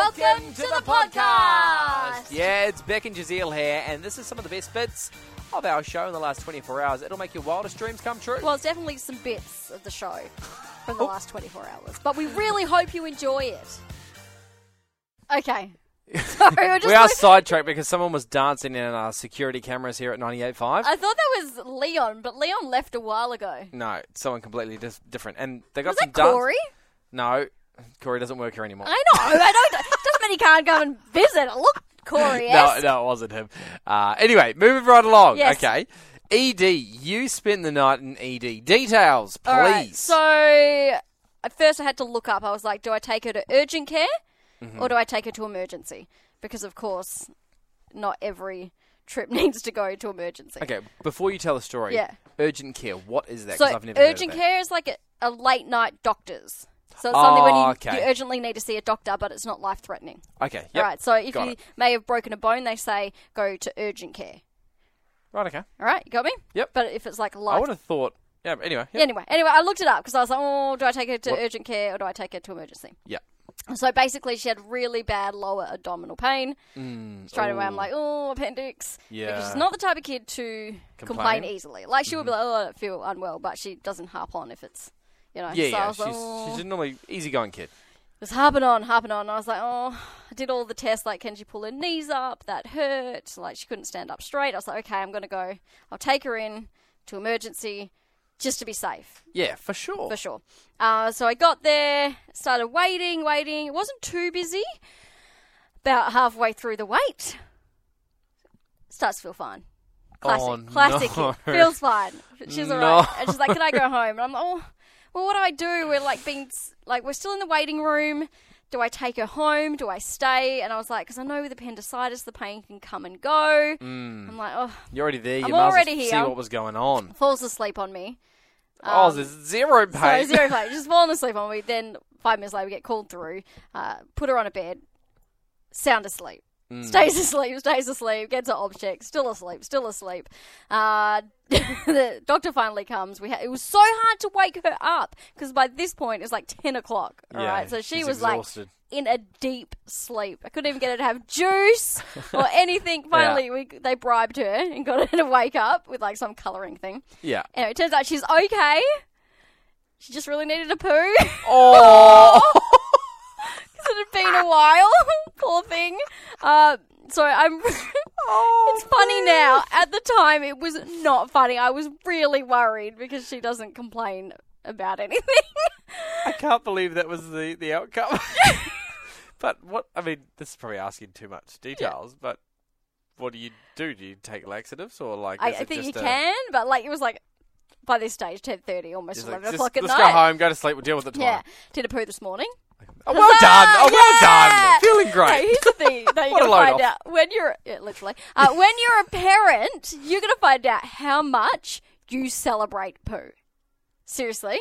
Welcome to the podcast! Yeah, it's Beck and Jazeel here, and this is some of the best bits of our show in the last 24 hours. It'll make your wildest dreams come true. Well, it's definitely some bits of the show from the last 24 hours, but we really hope you enjoy it. Okay. Sorry, we are sidetracked because someone was dancing in our security cameras here at 98.5. I thought that was Leon, but Leon left a while ago. No, someone completely different. And they got Was some that Corey? No, Corey doesn't work here anymore. I know. Doesn't mean he can't come and visit. Look, Corey. No, it wasn't him. Anyway, moving right along. Yes. Okay. ED, you spent the night in ED. Details, please. All right, so at first I had to look up. I was like, do I take her to urgent care or do I take her to emergency? Because, of course, not every trip needs to go to emergency. Okay, before you tell the story, Yeah. urgent care, what is that? So 'Cause I've never heard of urgent that. care is like a late night doctor's. So it's something when you okay. urgently need to see a doctor, but it's not life-threatening. Okay, yep. All right, so if Got you it. may have broken a bone, they say go to urgent care. Right, okay. All right, you got me? Yep. But if it's like I life... would have thought... Yeah, but anyway. Yep. Anyway, I looked it up because I was like, oh, do I take her to What? urgent care or do I take her to emergency? Yeah. So basically, she had really bad lower abdominal pain. Straight away, I'm like, oh, appendix. Yeah. Because she's not the type of kid to complain easily. Like, she would be like, oh, I feel unwell, but she doesn't harp on if it's, you know. Yeah, so I yeah. was like, oh. She's a normally easygoing kid. It was harping on. I was like, oh, I did all the tests, like, can she pull her knees up? That hurt. Like, she couldn't stand up straight. I was like, okay, I'm going to go. I'll take her in to emergency just to be safe. Yeah, for sure. For sure. So I got there, started waiting. It wasn't too busy. About halfway through the wait, starts to feel fine. Classic no. kid. Feels fine. She's No. alright. And she's like, can I go home? And I'm like, oh, well, what do I do? We're still in the waiting room. Do I take her home? Do I stay? And I was like, because I know with appendicitis, the pain can come and go. I'm like, oh. You're already there. You I'm might already as well here. see what was going on. Falls asleep on me. There's zero pain. So 0 pain. Just falling asleep on me. Then 5 minutes later, we get called through. Put her on a bed. Sound asleep. Stays asleep. Gets her ob check. Still asleep. The doctor finally comes. It was so hard to wake her up because by this point it's like 10 o'clock. All Yeah, right, so she she's was exhausted. like in a deep sleep. I couldn't even get her to have juice or anything. Finally, they bribed her and got her to wake up with like some colouring thing. Yeah. Anyway, it turns out she's okay. She just really needed a poo. Oh! It had been a while. Poor thing. So I'm... it's funny now. At the time, it was not funny. I was really worried because she doesn't complain about anything. I can't believe that was the outcome. But what... I mean, this is probably asking too much details, but what do you do? Do you take laxatives or like... I think you can, but like it was like... By this stage, 10:30, almost 11 o'clock at night. Let's go home, go to sleep, we'll deal with it tomorrow. Yeah. Did a poo this morning. Oh, well done. Oh, well done. Feeling great. Hey, here's the thing that you're What a going to load find off. out. When you're, literally, when you're a parent, you're going to find out how much you celebrate poo. Seriously.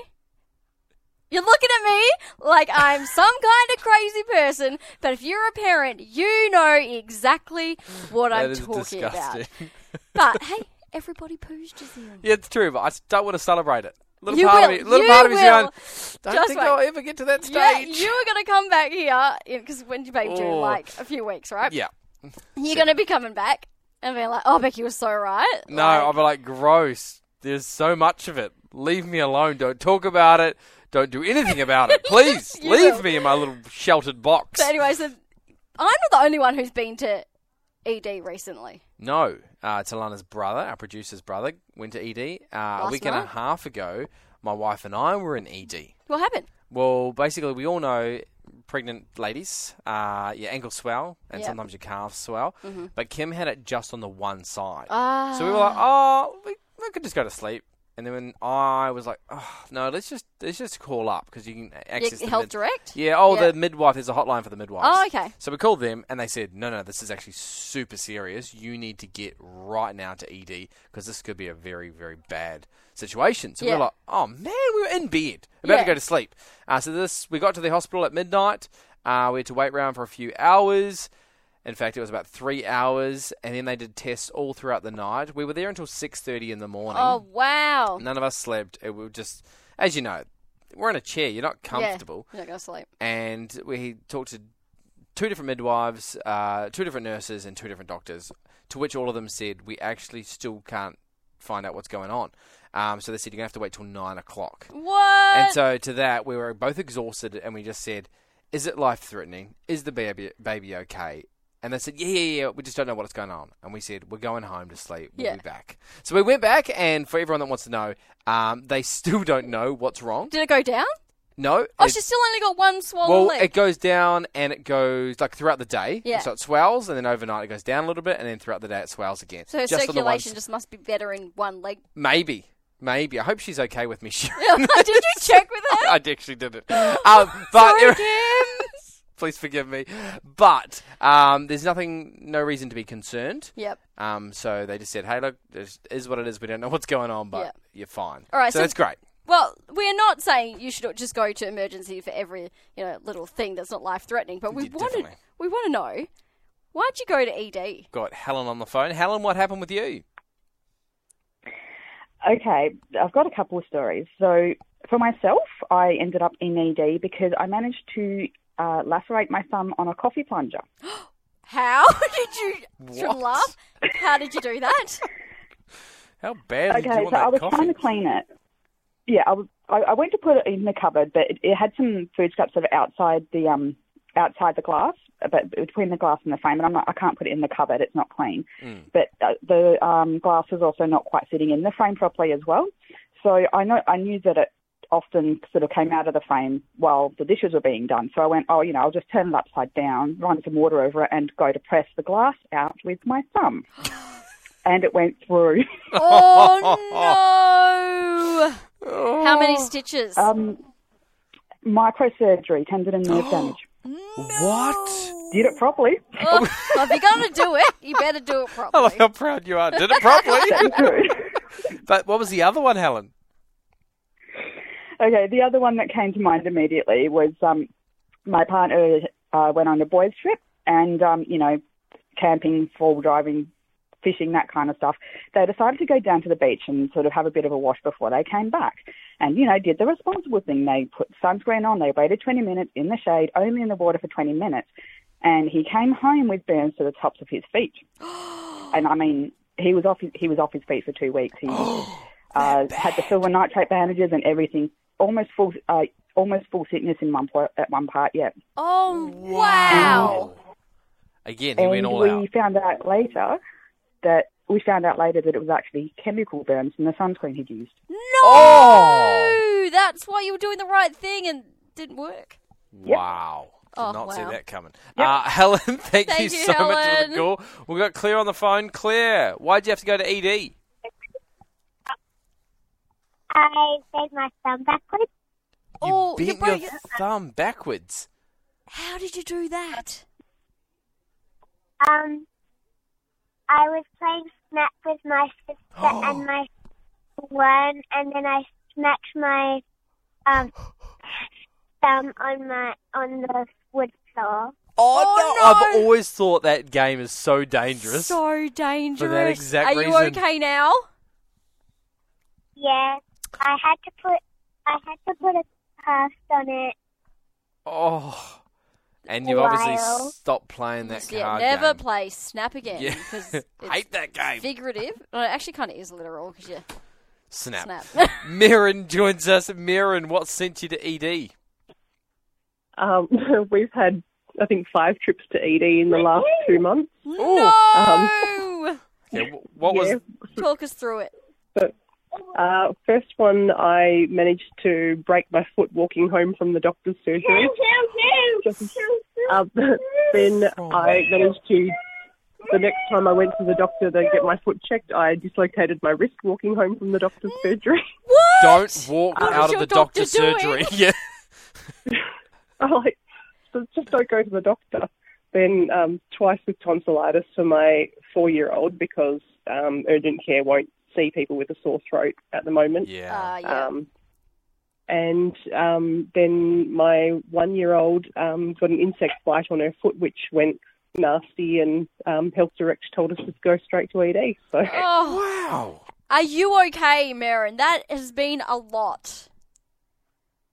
You're looking at me like I'm some kind of crazy person, but if you're a parent, you know exactly what That I'm is talking disgusting. about. But, hey, everybody poos, Jazeel. Yeah, it's true, but I just don't want to celebrate it. You will. Part of me, You part of me's will. going, don't Just think wait. I'll ever get to that stage. Yeah, you are going to come back here, because when your baby due, Oh. like, a few weeks, right? Yeah. You're going to be coming back and be like, oh, Becky was so right. No, I'll be like, gross. There's so much of it. Leave me alone. Don't talk about it. Don't do anything about it. Please, You leave will. me in my little sheltered box. So anyway, so I'm not the only one who's been to ED recently. No, Talana's brother, our producer's brother, went to ED. A week and a night? half ago, my wife and I were in ED. What happened? Well, basically, we all know pregnant ladies, your ankles swell and Yep. sometimes your calves swell. But Kim had it just on the one side. Ah. So we were like, oh, we could just go to sleep. And then when I was like, oh, no, let's just call up because you can access the Health Direct? Yeah, Yeah. the midwife. There's a hotline for the midwives. Oh, okay. So we called them and they said, no, this is actually super serious. You need to get right now to ED because this could be a very, very bad situation. So we Yeah. were like, oh, man, we were in bed, about Yeah. to go to sleep. We got to the hospital at midnight. We had to wait around for a few hours. In fact, it was about 3 hours, and then they did tests all throughout the night. We were there until 6:30 in the morning. Oh, wow. None of us slept. It was just, as you know, we're in a chair. You're not comfortable. Yeah, you're not going to sleep. And we talked to two different midwives, two different nurses, and two different doctors, to which all of them said, we actually still can't find out what's going on. So they said, you're going to have to wait till 9 o'clock. What? And so to that, we were both exhausted, and we just said, is it life-threatening? Is the baby okay? And they said, yeah, we just don't know what's going on. And we said, we're going home to sleep. We'll be back. So we went back, and for everyone that wants to know, they still don't know what's wrong. Did it go down? No. Oh, she's still only got one swollen leg. It goes down, and it goes, like, throughout the day. Yeah. So it swells, and then overnight it goes down a little bit, and then throughout the day it swells again. So her Just on the circulation just must be better in one leg. Maybe. I hope she's okay with me. Did you check with her? I actually didn't. Sorry, Kim. Please forgive me. But there's no reason to be concerned. Yep. So they just said, hey, look, this is what it is. We don't know what's going on, but you're fine. All right, so that's great. Well, we're not saying you should just go to emergency for every little thing that's not life-threatening, but we want to know, why'd you go to ED? Got Helen on the phone. Helen, what happened with you? Okay, I've got a couple of stories. So for myself, I ended up in ED because I managed to lacerate my thumb on a coffee plunger. How did you? Shouldn't laugh. How did you do that? How bad did you want so that I was coffee? trying to clean it. Yeah, I went to put it in the cupboard, but it had some food scraps sort of outside the glass, but between the glass and the frame. And I can't put it in the cupboard; it's not clean. But the glass was also not quite sitting in the frame properly as well. So I knew that it often sort of came out of the frame while the dishes were being done. So I went, I'll just turn it upside down, run some water over it, and go to press the glass out with my thumb. And it went through. Oh, no! How many stitches? Microsurgery, tendon and nerve damage. No. What? Did it properly. Well, if you're going to do it, you better do it I properly. like how proud you are. Did it properly. Good. But what was the other one, Helen? Okay, the other one that came to mind immediately was my partner went on a boys' trip and, camping, fall driving, fishing, that kind of stuff. They decided to go down to the beach and sort of have a bit of a wash before they came back. And, did the responsible thing. They put sunscreen on. They waited 20 minutes in the shade, only in the water for 20 minutes. And he came home with burns to the tops of his feet. And, I mean, he was off his feet for 2 weeks. He had the silver nitrate bandages and everything. Almost full sickness at one part, yeah. Oh, wow. Again, he went all out. We found out later that it was actually chemical burns from the sunscreen he'd used. No! Oh! That's why you were doing the right thing and didn't work. Wow. Did Oh, not see wow. that coming. Yep. Helen, thank you Thank you, so much for Helen. the call. We've got Claire on the phone. Claire, why'd you have to go to ED? I bent my thumb backwards. Oh, you you bent broke your thumb backwards. How did you do that? I was playing Snap with my sister and my one, and then I smacked my thumb on the wood floor. Oh, no! no. I've always thought that game is so dangerous. So dangerous. For that exact Are you reason. okay now? Yeah, I had to put a cast on it. Oh. And you've obviously Wow. stopped playing that Yeah, card never game. play Snap again. Yeah. Because it's Hate that game. figurative. Well, it actually kind of is literal because you Snap. snap. Mirren joins us. Mirren, what sent you to ED? We've had, I think, 5 trips to ED in the last 2 months. No! Yeah, what was... Talk us through it. First one, I managed to break my foot walking home from the doctor's surgery. Then I managed to, the next time I went to the doctor to get my foot checked, I dislocated my wrist walking home from the doctor's surgery. What? Don't walk What out is of the your doctor doctor's doing? surgery. Yeah. I'm like, just don't go to the doctor. Then twice with tonsillitis for my 4-year-old because urgent care won't see people with a sore throat at the moment. Yeah. Yeah. And then my 1-year-old got an insect bite on her foot, which went nasty, and Health Direct told us to go straight to ED. So Oh, Wow. are you okay, Maren? That has been a lot. it's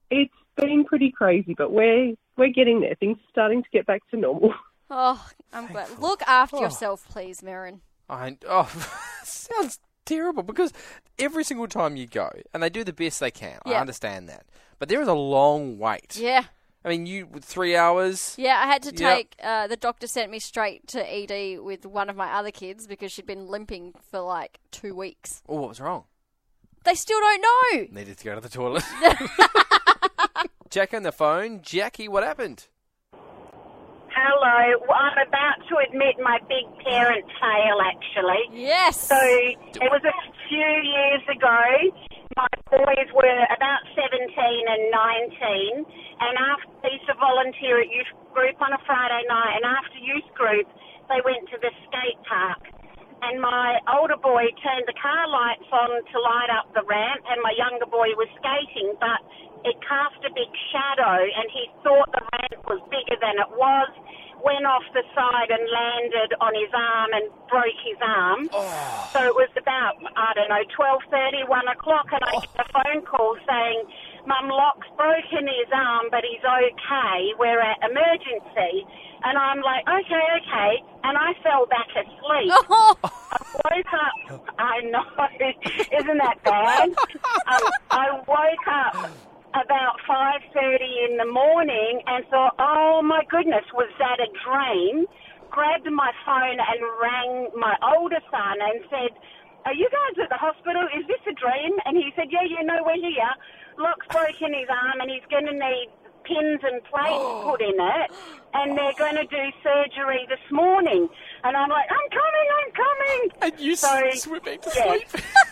been pretty crazy, but we're getting there. Things are starting to get back to normal. Oh, I'm glad. Look after yourself, please, Merrin. Sounds terrible because every single time you go, and they do the best they can, I understand that. But there is a long wait. Yeah. I mean, 3 hours. Yeah, I had to take, the doctor sent me straight to ED with one of my other kids because she'd been limping for like 2 weeks. Oh, what was wrong? They still don't know. Needed to go to the toilet. Jack on the phone. Jackie, what happened? Hello. Well, I'm about to admit my big parent fail, actually. Yes. So it was a few years ago. My boys were about 17 and 19, and after they used to volunteer at youth group on a Friday night, and after youth group, they went to the skate park. And my older boy turned the car lights on to light up the ramp, and my younger boy was skating, but it cast a big shadow, and he thought the ramp was bigger than it was, went off the side and landed on his arm and broke his arm. Oh. So it was about, 12:30, 1 o'clock, and I get a phone call saying, Mum, Locke's broken his arm, but he's okay. We're at emergency. And I'm like, okay. And I fell back asleep. Oh. I woke up. I know. Isn't that bad? I woke up about 5:30 in the morning and thought, oh, my goodness, was that a dream? Grabbed my phone and rang my older son and said, are you guys at the hospital? Is this a dream? And he said, yeah, no, we're here. Locke's broken his arm and he's going to need pins and plates put in it, and they're going to do surgery this morning. And I'm like, I'm coming. And you went back to sleep.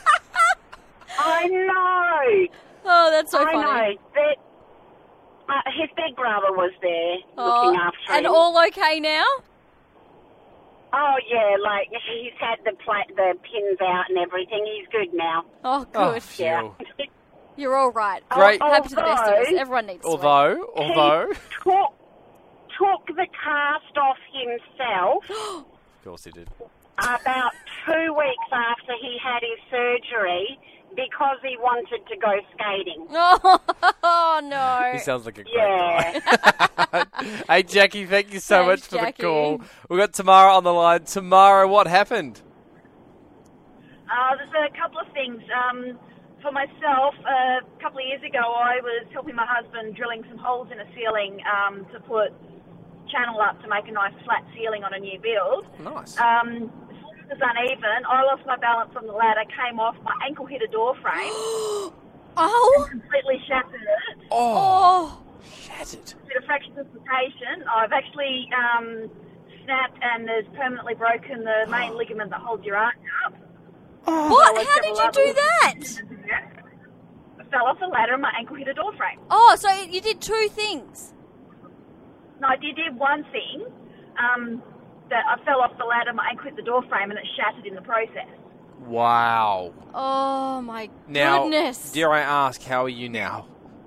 I know. Oh, that's so I funny. know. His big brother was there looking after him. And all okay now? Oh, yeah, like he's had the pins out and everything. He's good now. Oh, good. Yeah. You're all right. Great. Happy to the best of us. Everyone needs sleep. Although... He took the cast off himself. Of course he did. About 2 weeks after he had his surgery because he wanted to go skating. Oh, no. He sounds like a great guy. Hey, Jackie, thank you so much for the call. We've got Tamara on the line. Tamara, what happened? There's a couple of things. For myself, a couple of years ago, I was helping my husband drilling some holes in a ceiling to put channel up to make a nice flat ceiling on a new build. Nice. It was uneven. I lost my balance on the ladder, came off, my ankle hit a door frame. Oh! Completely shattered it. Oh! Shattered. Bit of fracture dislocation. I've actually snapped and there's permanently broken the main ligament that holds your arch up. What? How did you do that? I fell off the ladder and my ankle hit a door frame. Oh, so you did two things. No, I did one thing. That I fell off the ladder, my ankle hit the door frame, and it shattered in the process. Wow. Oh, my Now, goodness. dare I ask, how are you now?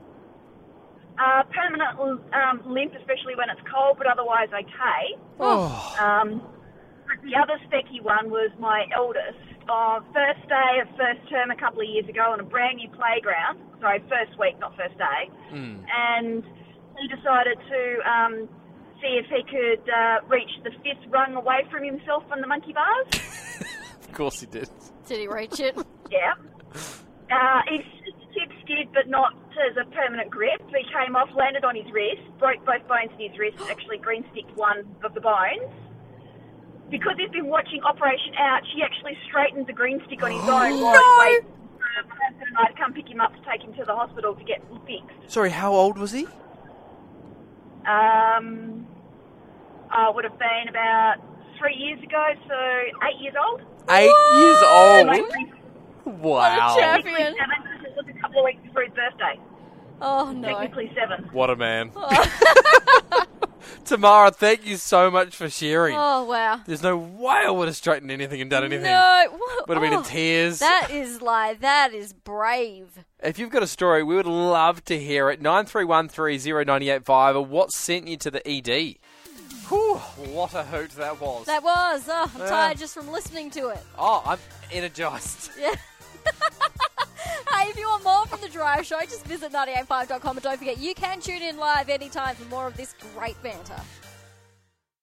Permanent limp, especially when it's cold, but otherwise okay. Oh. The other specky one was my eldest. First day of first term a couple of years ago on a brand new playground. Sorry, first week, not first day. And he decided to see if he could reach the fifth rung away from himself on the monkey bars. Of course he did. Did he reach it? Yeah. His tip skid, but not as a permanent grip. He came off, landed on his wrist, broke both bones in his wrist, actually green sticked one of the bones. Because he's been watching Operation Ouch, he actually straightened the green stick on his own while he waited for my husband and I to come pick him up to take him to the hospital to get fixed. Sorry, how old was he? Would have been about 3 years ago, so 8 years old. 8 years old? Wow. What a champion. Technically 7, because it was a couple of weeks before his birthday. Oh, no. Technically 7. What a man. Tamara, thank you so much for sharing. Oh, wow. There's no way I would have straightened anything and done anything. No. Would have been in tears. That is brave. If you've got a story, we would love to hear it. 93130985, or what sent you to the ED? Whew, what a hoot that was. That was. Oh, I'm tired just from listening to it. Oh, I'm energised. Yeah. Hey, Hey, if you want more from The Drive Show, just visit 985.com and don't forget you can tune in live anytime for more of this great banter.